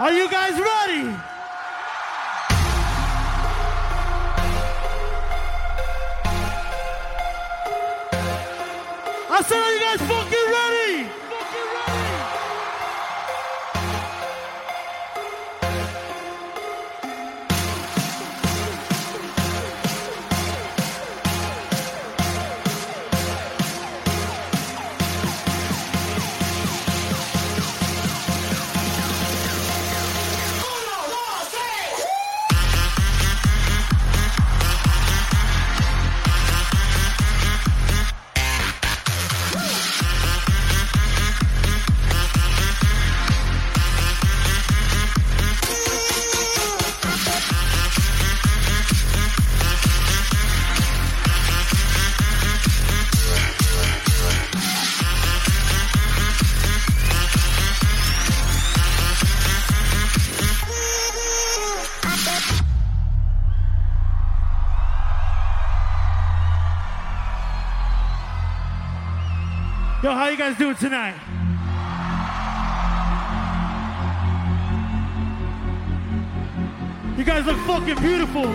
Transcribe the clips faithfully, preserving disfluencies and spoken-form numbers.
Are you guys ready? I said, are you guys fucking ready? Fucking ready. Yo, how you guys doing tonight? You guys look fucking beautiful.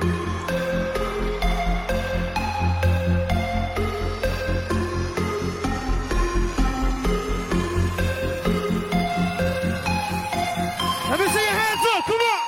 Let me see your hands up, come on.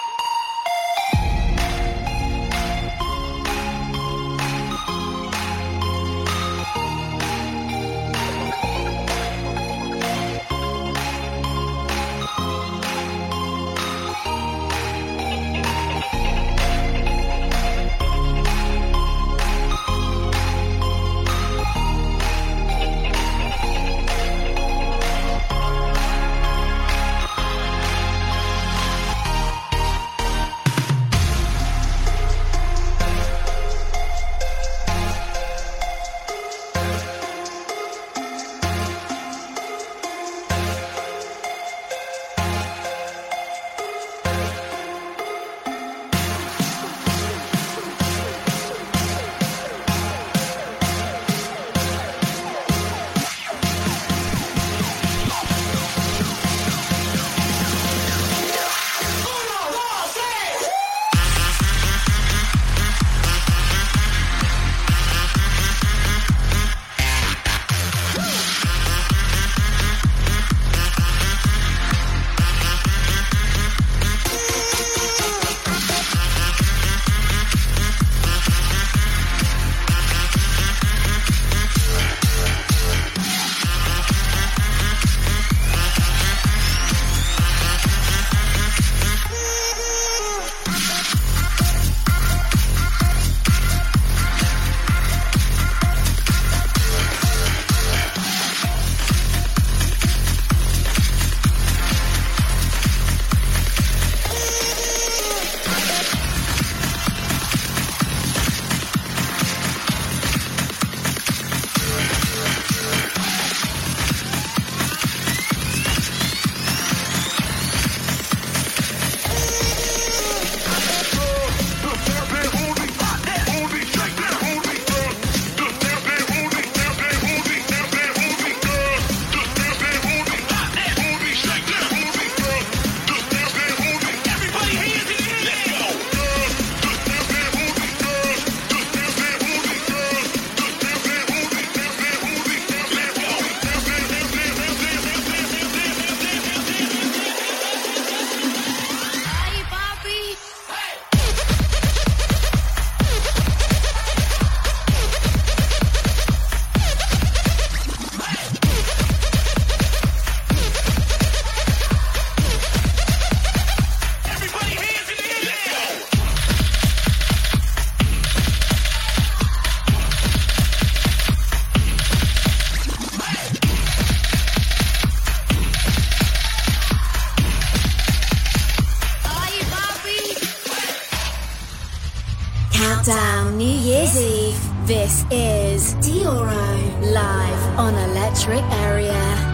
Countdown New Year's Eve. This is Dioro live on Electric Area.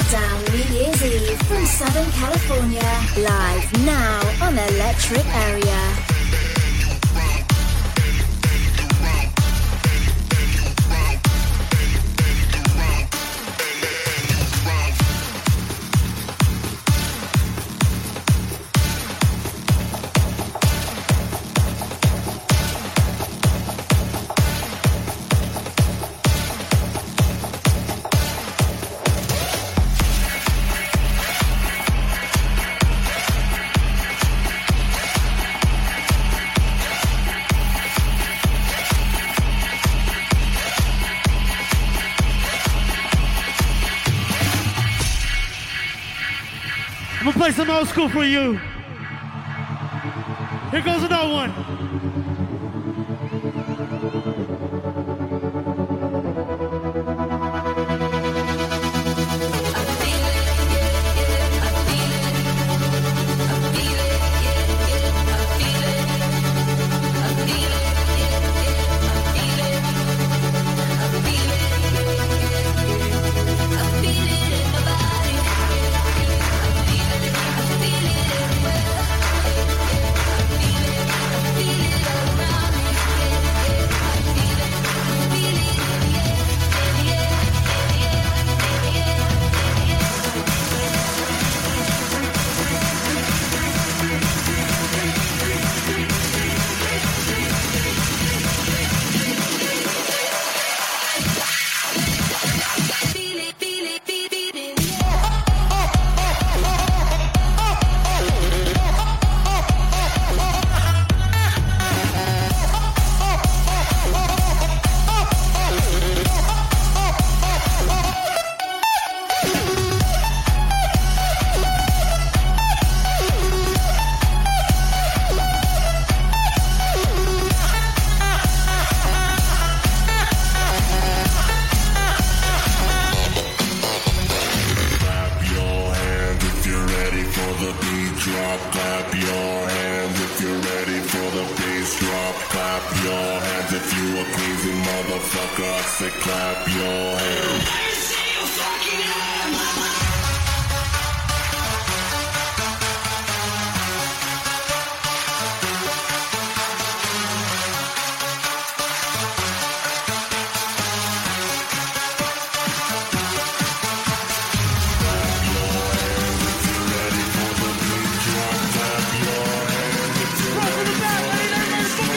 Countdown New Year's Eve from Southern California. Live now on Electric Area. I'm gonna play some old school for you. Here goes another one.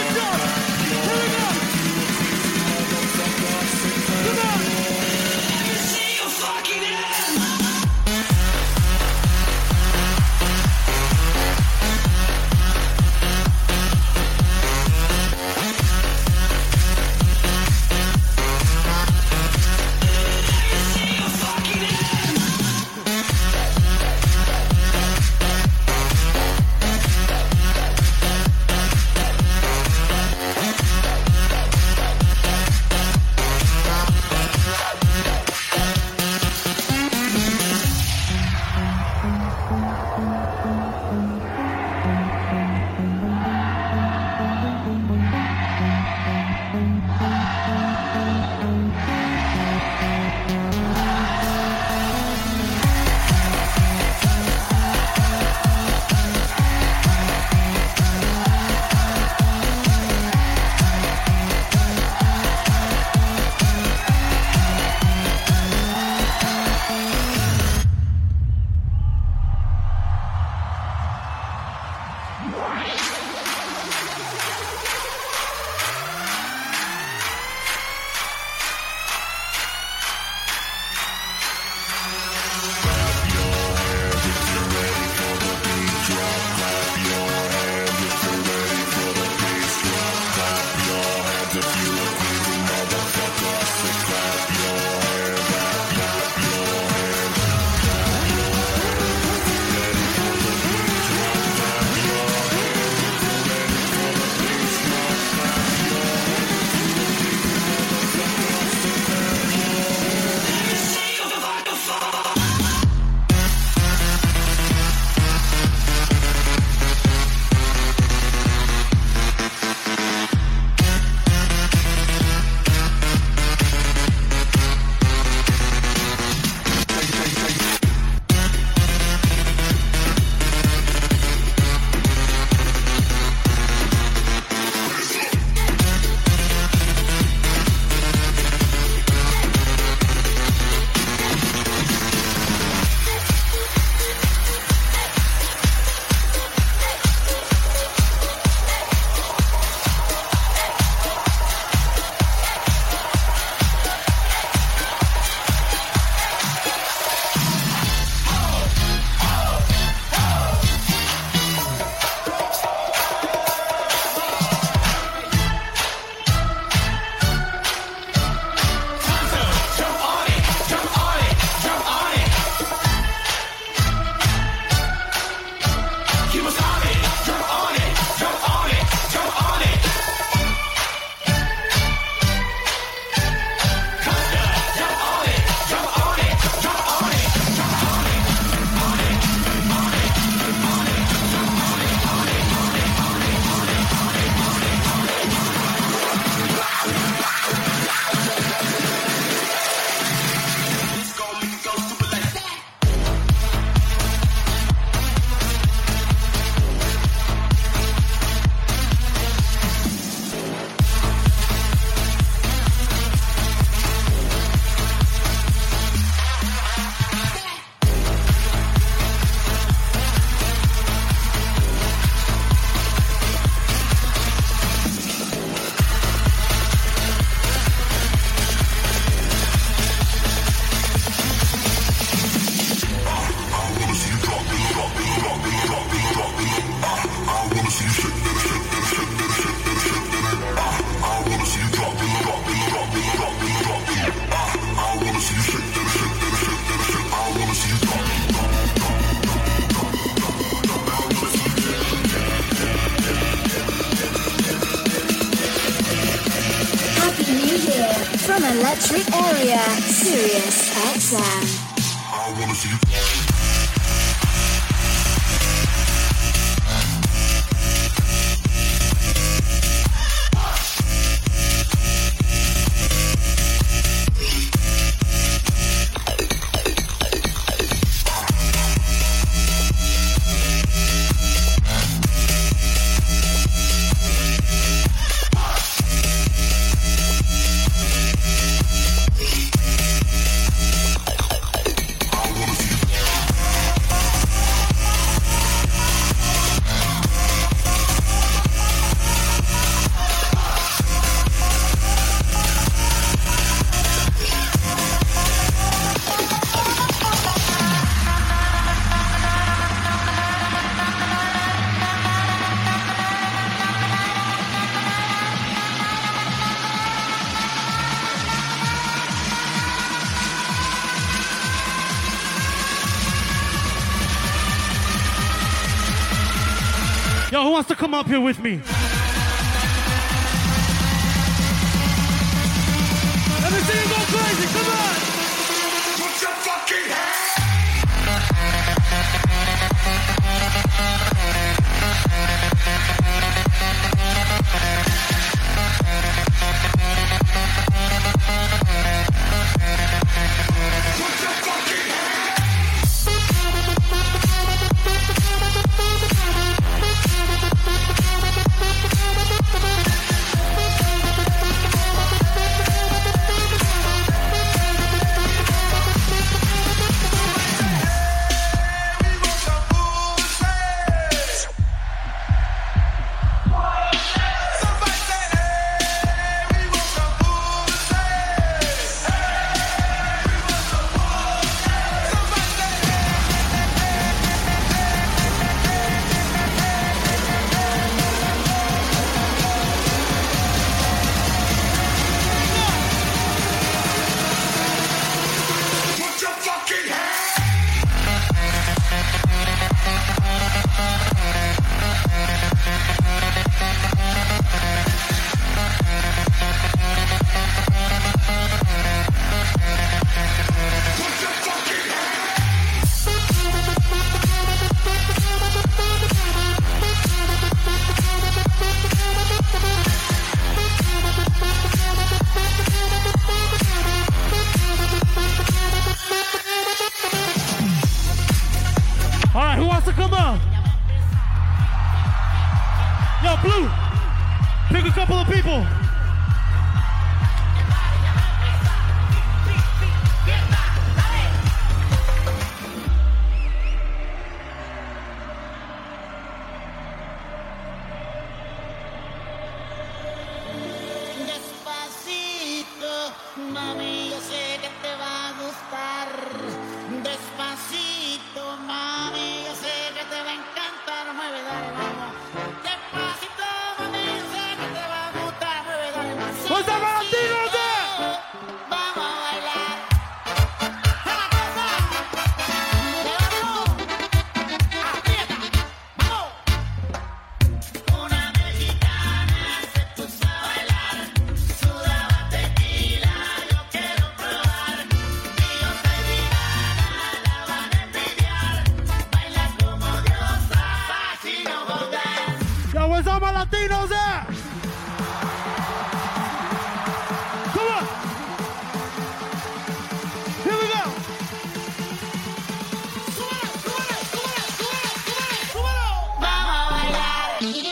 Come on! Electric Area, Sirius X M. I wanna see you. Yo, who wants to come up here with me? Let me see you go crazy, come on! Put your fucking hands. Blue, pick a couple of people. Despacito, mami, yo sé que te va a gustar. Despacito, mami, yo sé que te va a encantar. Mueve, dale, vamos. Despacito, mami, yo sé que te va a gustar. Mueve, dale, más. What's up, Valentinos there? Vamos a bailar. A la casa. Levantó. Aprieta. Vamos. Una mexicana se puso a bailar. Sudaba tequila, yo quiero probar. Y yo soy vegana, la van a envidiar. Baila como diosa, fácil no volver. Yo, where's all my Latinos at? Come on. Here we go. Súbelo, súbelo, súbelo, súbelo, súbelo, súbelo. Vamos a bailar.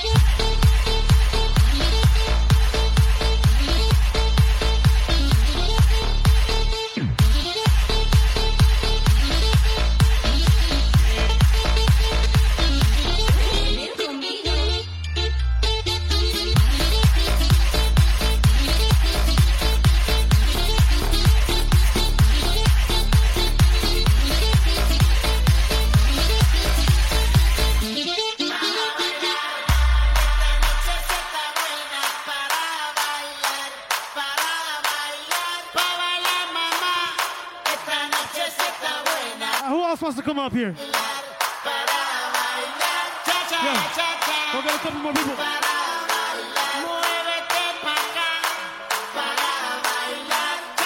Uh, who else wants to come up here? Yeah. We'll get a couple more people. Muévete pa' acá para bailar.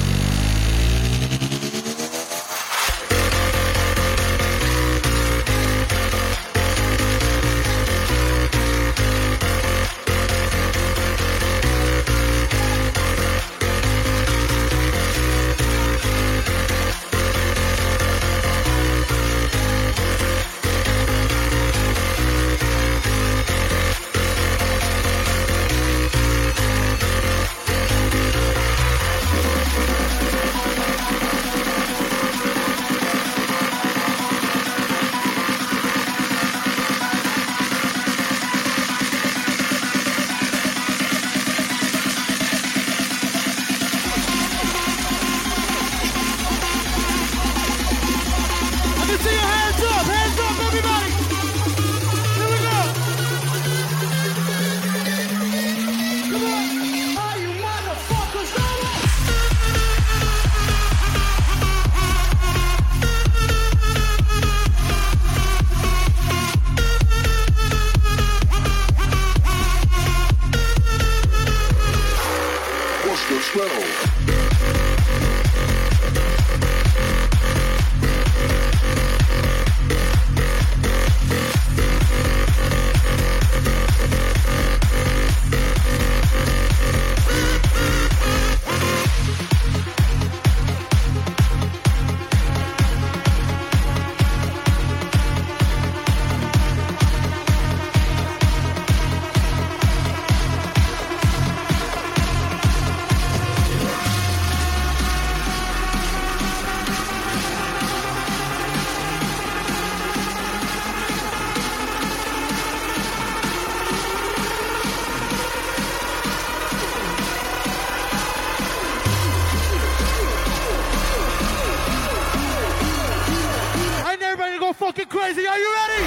fucking crazy. Are you ready?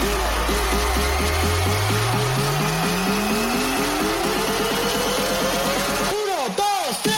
Uno, dos, tres.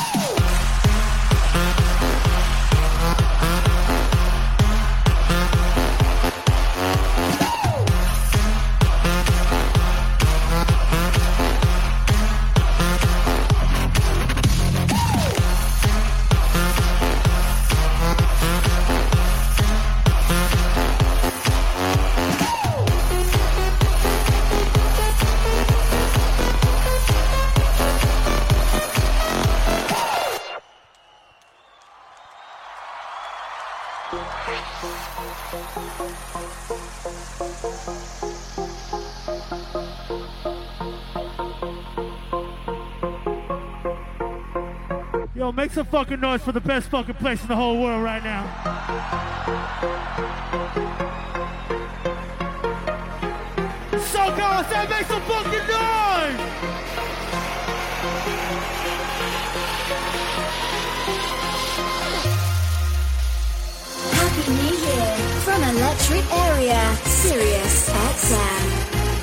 Yo, make some fucking noise for the best fucking place in the whole world right now. SoCal, I said make some fucking noise! Happy New Year from Electric Area, Sirius X M.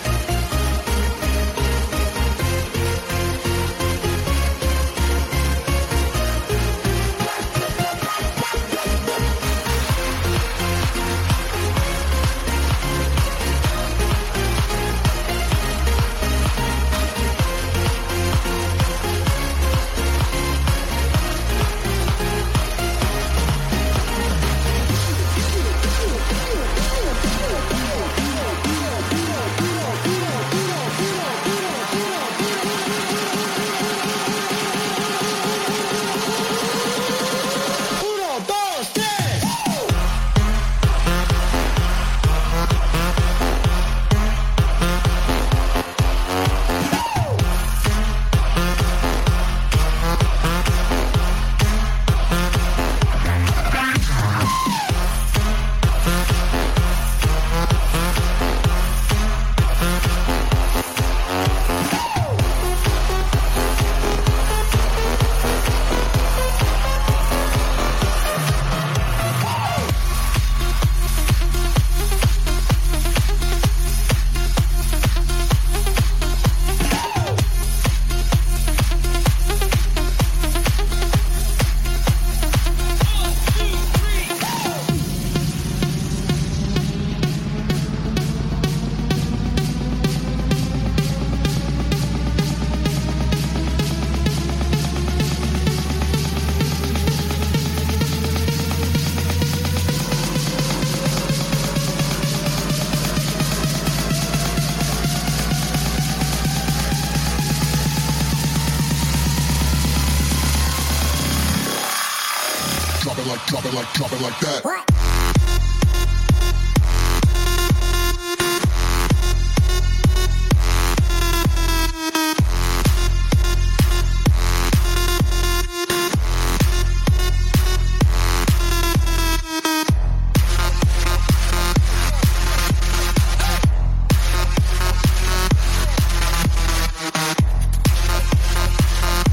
Drop it like, drop it like that. What?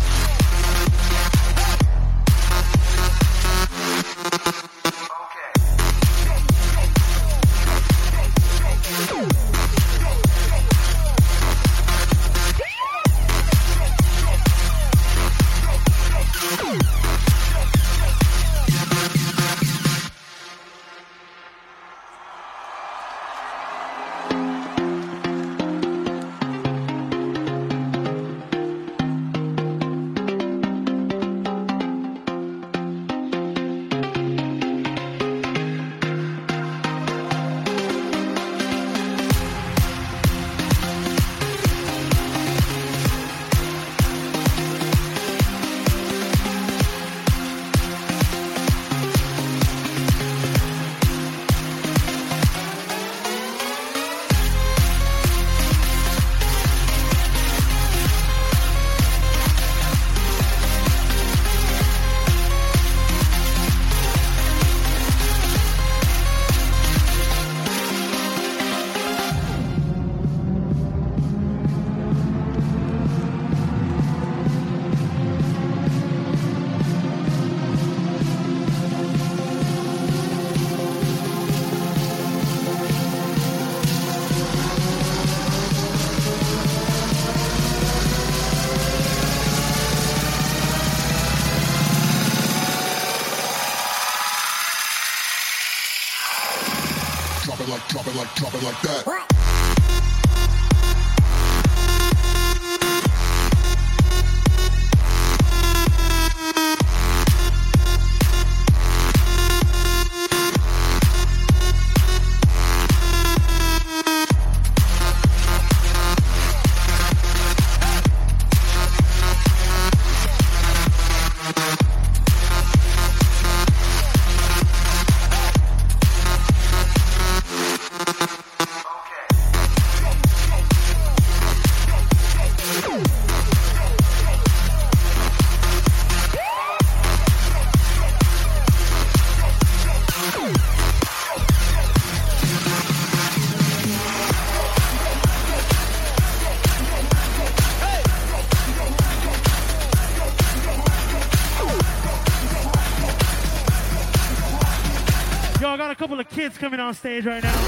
Okay. it like, drop it like, drop it like that. Kids coming on stage right now.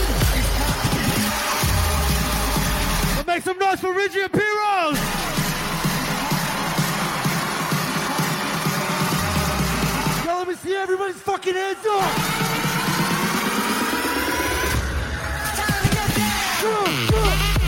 But make some noise for Reggie and P-Rose! Yo, let me see everybody's fucking hands up! Time to get down! Go, go.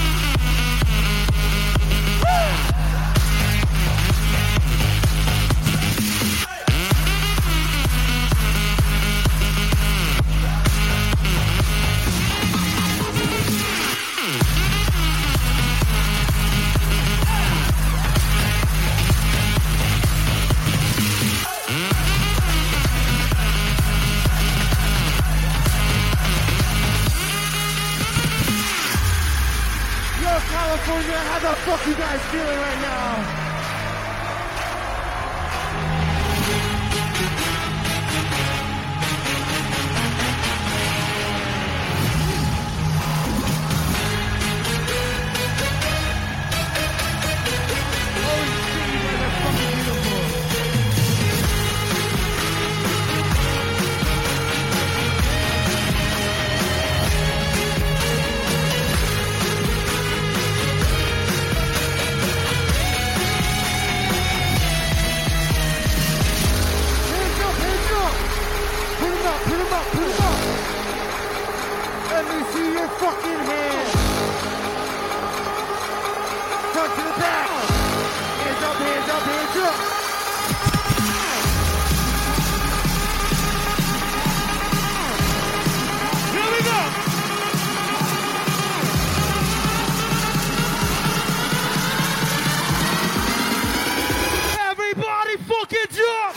California, how the fuck you guys feeling right now? Holy shit, you guys are fucking beautiful. Let me see your fucking hands. Front to the back. Hands up, hands up, hands up. Here we go. Everybody fucking jump.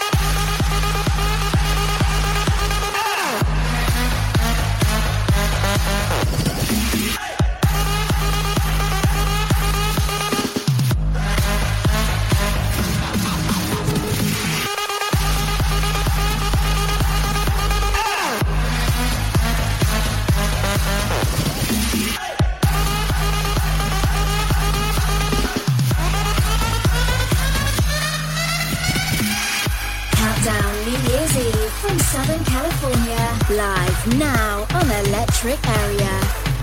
Southern California, live now on Electric Area.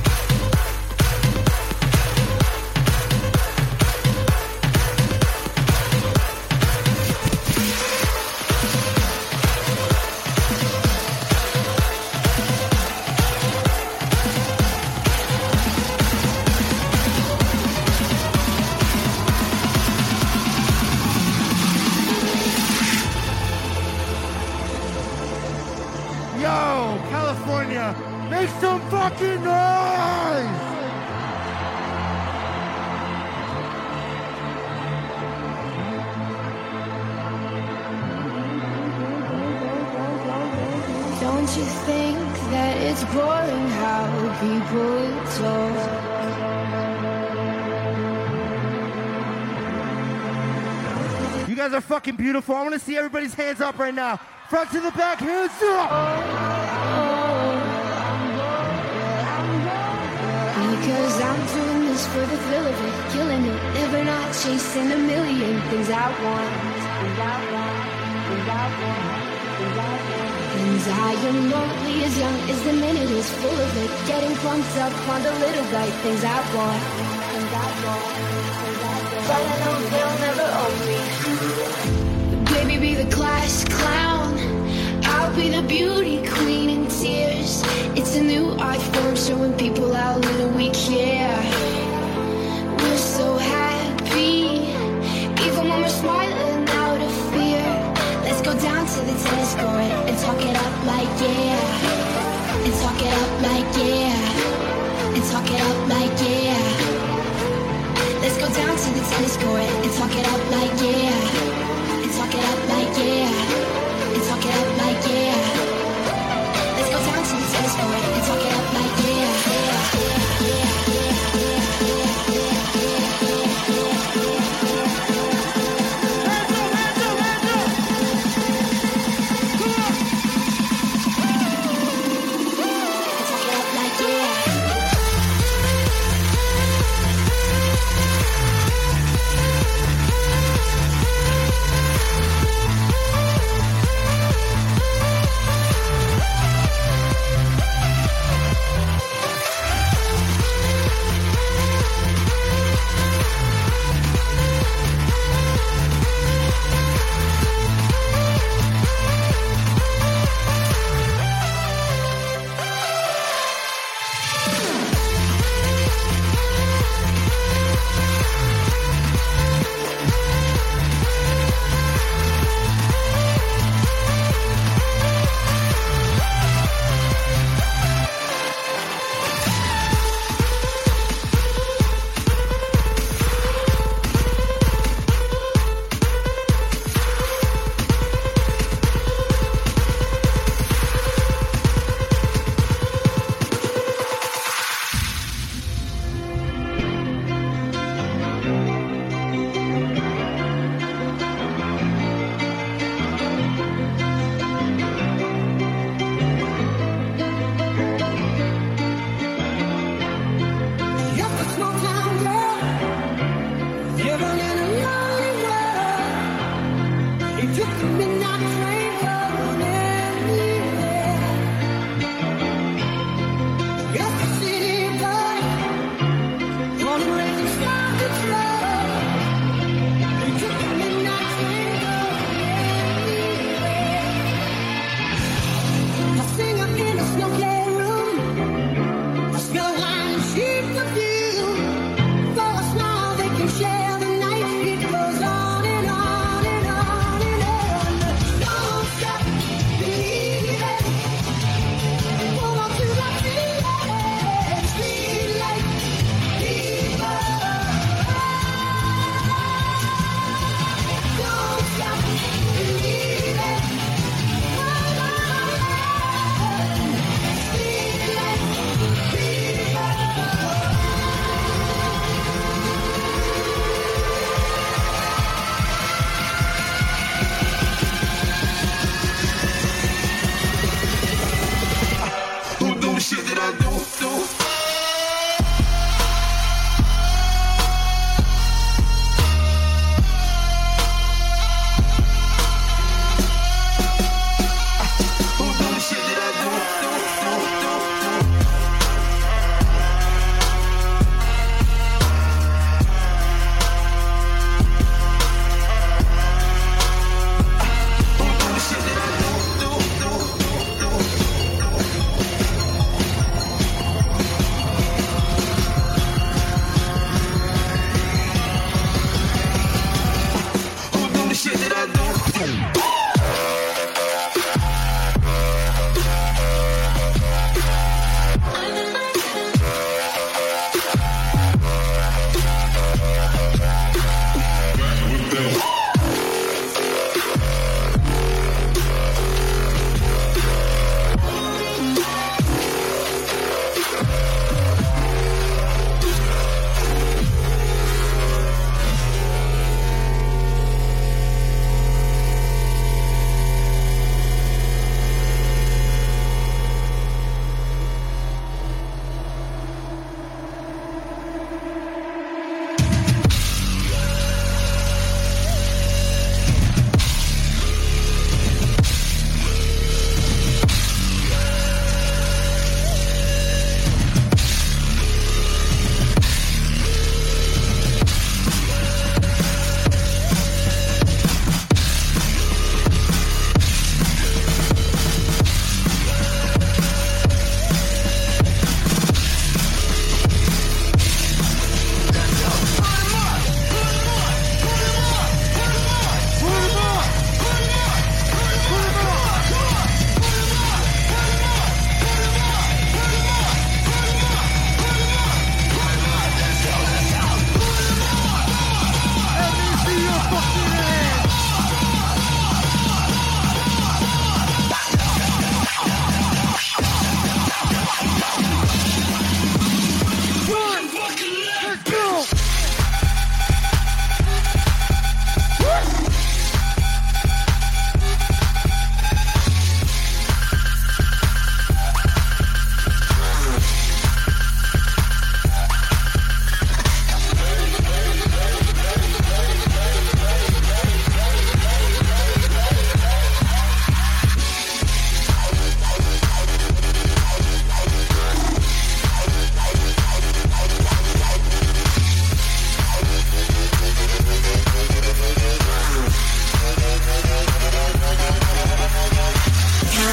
Make some fucking noise! Don't you think that it's boring how people talk? You guys are fucking beautiful. I want to see everybody's hands up right now. Front to the back, hands up! Because I'm doing this for the thrill of it, killing it, never not chasing a million things I want, things I want, things I want, things I want. And I am only as young as the minute is full of it, getting pumped up on the little bright things I want, things I want, things I want. But I know they'll never own me. Baby, be the class clown, I'll be the beauty queen in tears. It's a new art disco it and talk it up like yeah. And talk it up like yeah. And talk it up like yeah. Let's go down to the tennis court and talk it up like yeah. And talk it up like yeah. And talk it up like yeah. Let's go down to the tennis court and talk it up like yeah.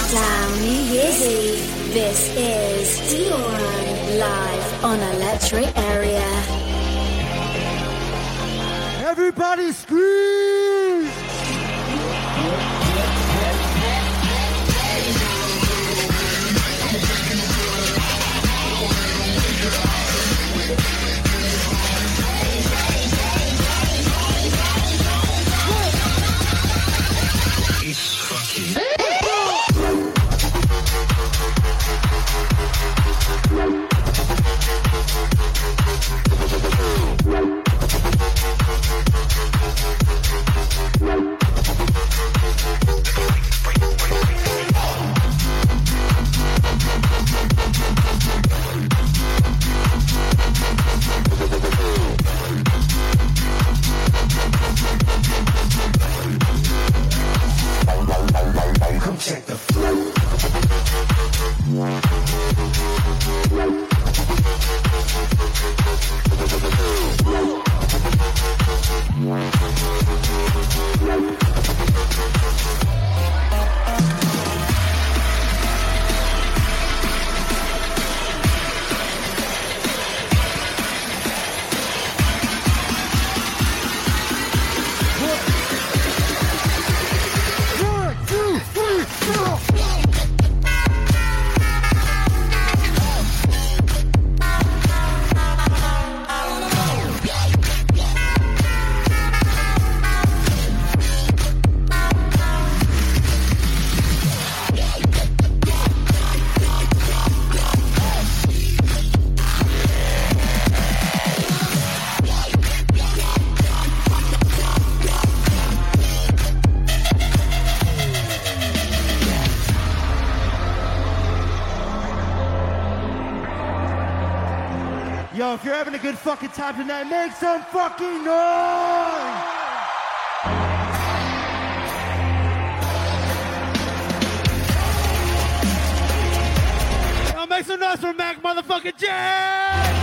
Down New Year's Eve, this is Dion live on Electric Area. Everybody scream! Yo, if you're having a good fucking time tonight, make some fucking noise! Yo, make some noise for Mac motherfucking J!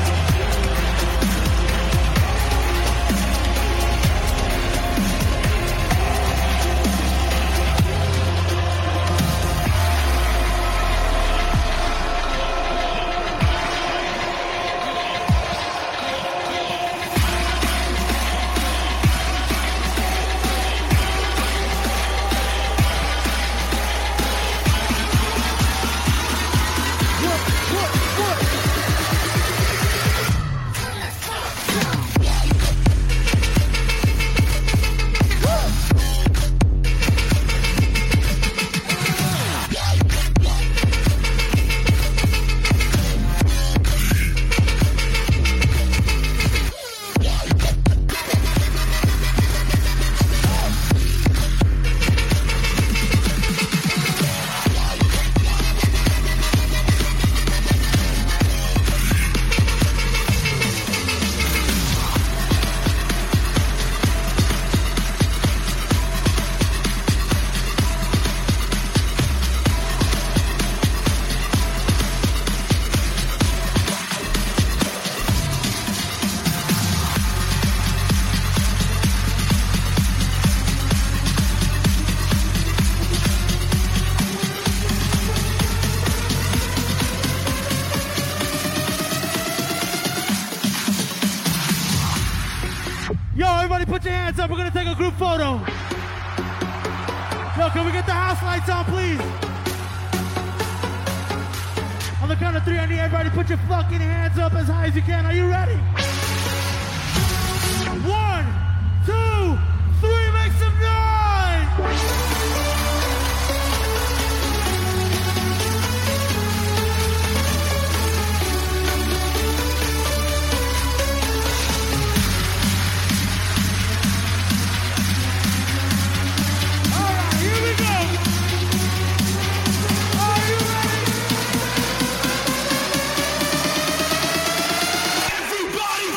Put your hands up, we're gonna take a group photo. Yo, can we get the house lights on, please? On the count of three, I need everybody put your fucking hands up as high as you can. Are you ready? One, two, three, make some noise! Everybody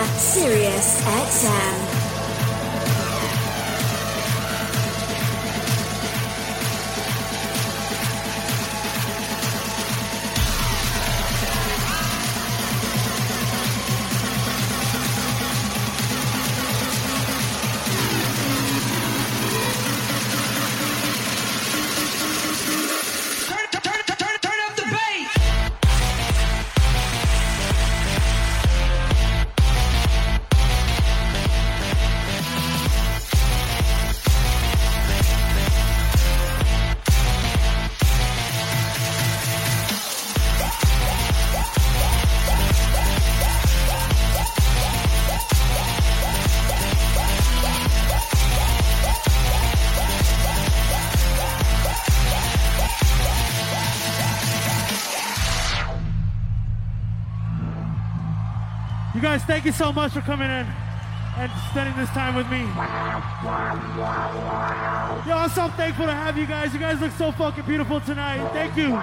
Sirius X M. Guys, thank you so much for coming in and spending this time with me. Yo, I'm so thankful to have you guys. You guys look so fucking beautiful tonight. Thank you.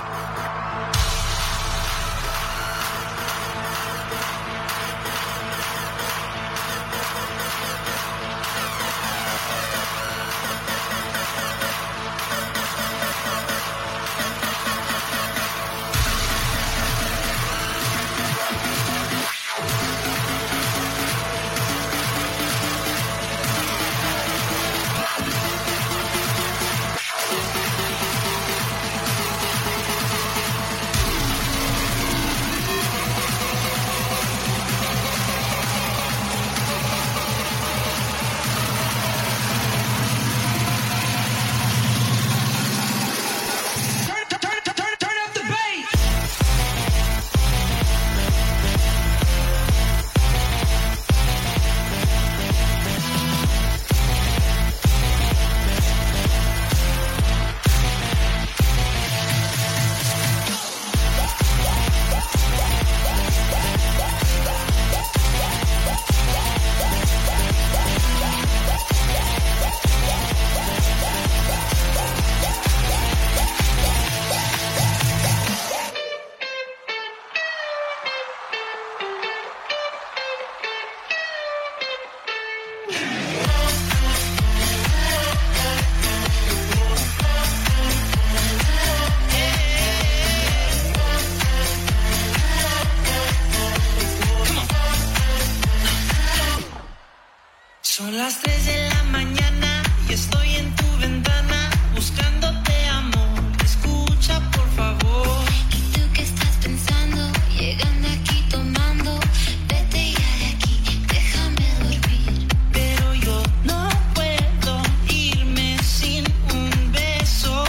Son las tres de la mañana y estoy en tu ventana buscándote amor. Escucha por favor. ¿Y tú qué estás pensando? Llegando aquí tomando. Vete ya de aquí, déjame dormir. Pero yo no puedo irme sin un beso.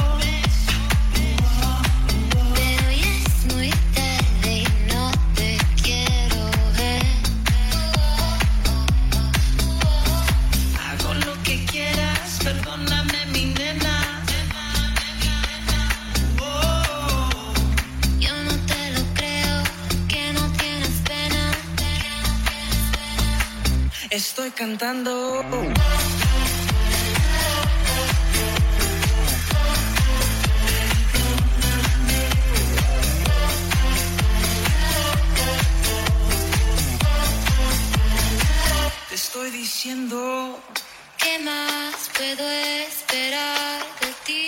Pero ya es muy tarde y no te quiero ver. Hago lo que quieras, perdóname mi nena. Oh. Yo no te lo creo, que no tienes pena. Estoy cantando. Te estoy diciendo. ¿Qué más puedo esperar de ti?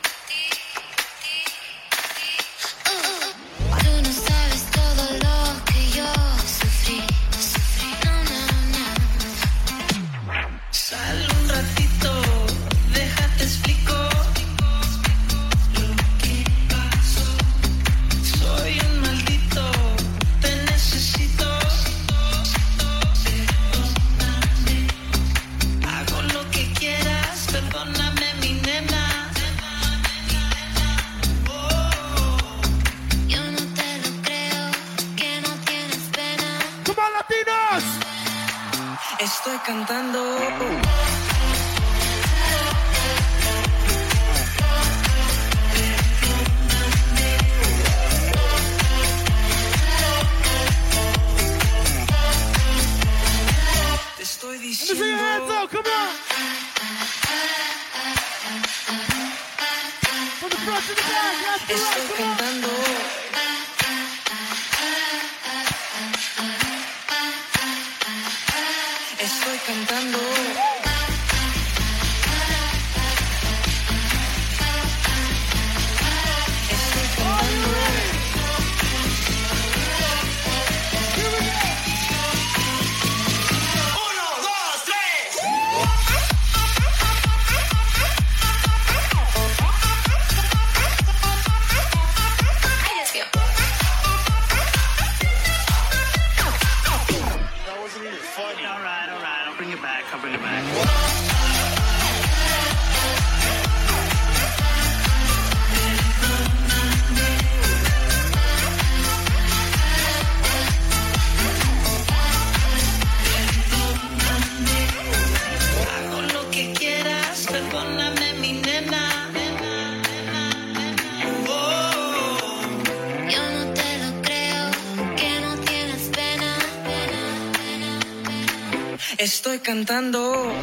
Uh, tú no sabes todo lo que yo sufrí. No, no, no. Sal un ratito, déjate explico lo que pasó. Soy un maldito, te necesito. Perdóname, hago lo que quieras, perdóname mi nena. Oh. Yo no te lo creo, que no tienes pena. ¡Come on, latinos! Estoy cantando. Te estoy Let me see your diciendo. hands up, come on! From the front to the back, left to Estoy right, come on! cantando. cantando. Estoy cantando.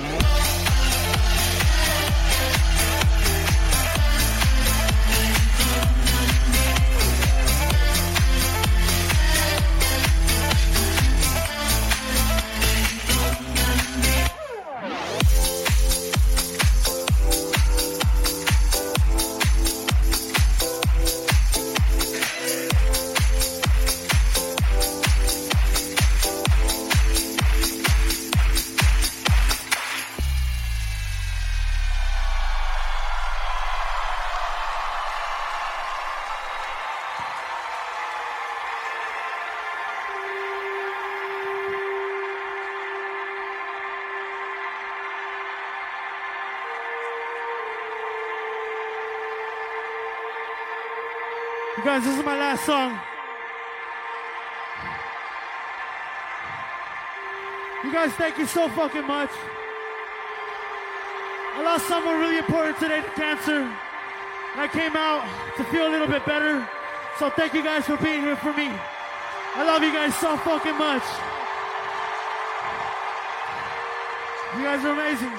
You guys, this is my last song. You guys, thank you so fucking much. I lost someone really important today to cancer. And I came out to feel a little bit better. So thank you guys for being here for me. I love you guys so fucking much. You guys are amazing.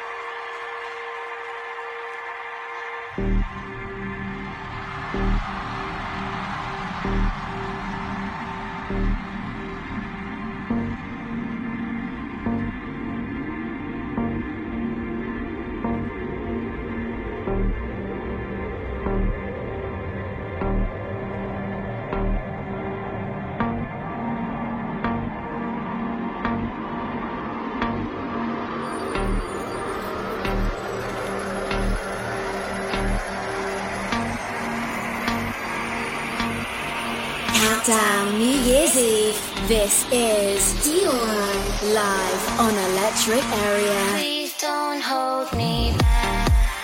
Countdown New Year's Eve. This is Dior live on Electric Area. Please don't hold me back.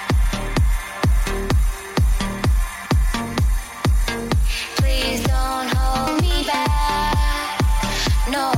Please don't hold me back. No.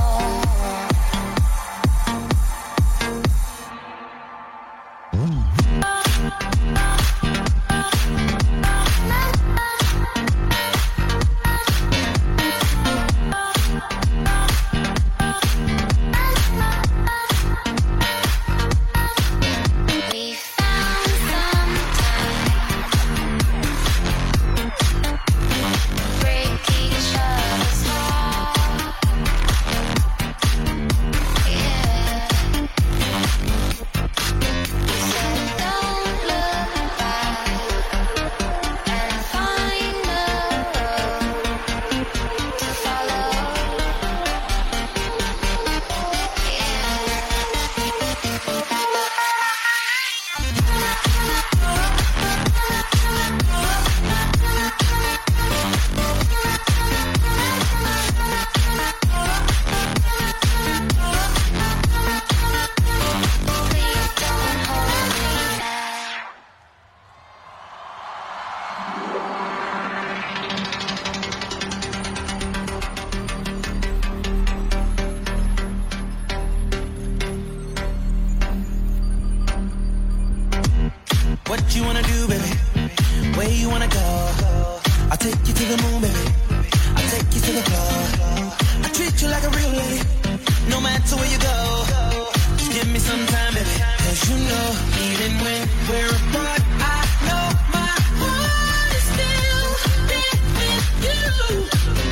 What you wanna do, baby? Where you wanna go? I'll take you to the moon, baby. I'll take you to the club. I treat you like a real lady, no matter where you go. Just give me some time, baby. Cause you know, even when we're apart, I know my heart is still there with you.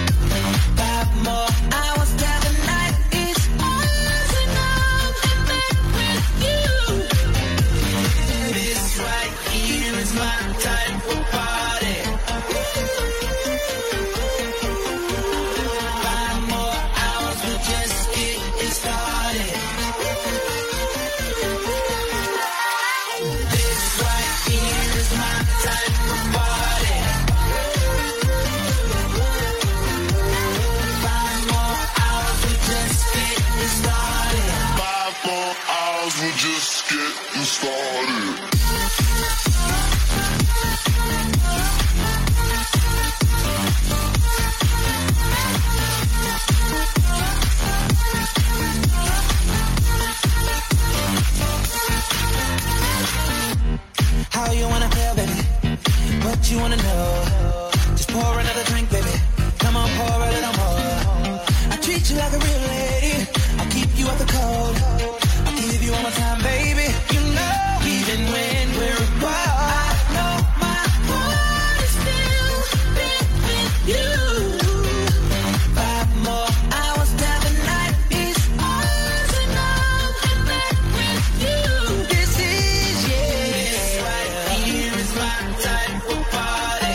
Five more hours till the night is ours and I'm hours, we're just getting started. How you wanna feel, baby? What you wanna know? Just pour another drink, baby. Come on, pour a little more. I treat you like a real lady. I'll keep you out the cold. I'll give you one more time, baby. You know, even when we're apart, I know my heart is still big with you. Five more hours down the night is ours, and I'm in bed with you. This is, yeah, this right here is my type of party.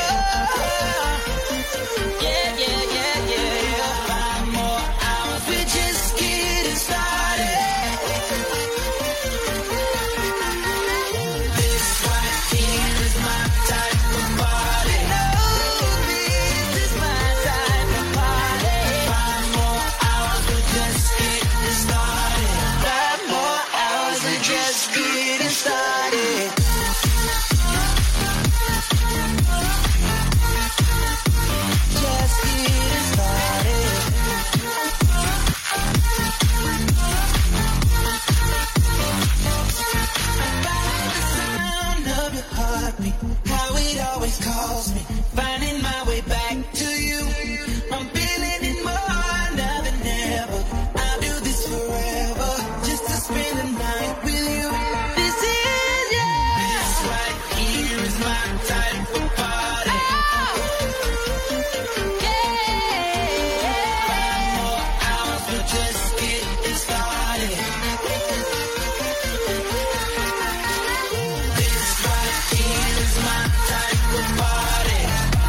Yeah, yeah, yeah, yeah. Five more hours, we're just getting started. This right here is my type of party. No, this is my type of party. Five more hours, we're just getting started. Five more hours, we're just getting started. Just getting started. The sound of your heartbeat, how it always calls me, finding my way back to you. I'm feeling it more now than ever. I'll do this forever, just to spend the night with you. This is, yeah, this right here is my type of party. Five more hours, we're just getting started. This right here is my type of party.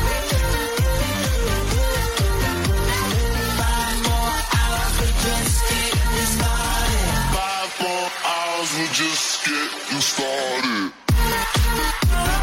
Five more hours, we're just getting started. Five more hours, we're just getting started.